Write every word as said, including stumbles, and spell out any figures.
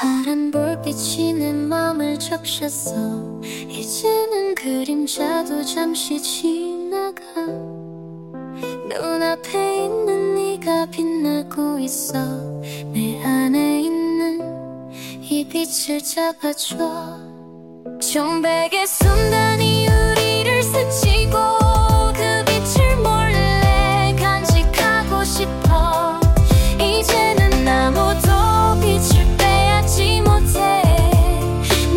파란 불빛이 내 맘을 적셨어. 이제는 그림자도 잠시 지나가. 눈앞에 있는 네가 빛나고 있어. 내 안에 있는 이 빛을 잡아줘. 정백의 순간이 우리를 스치고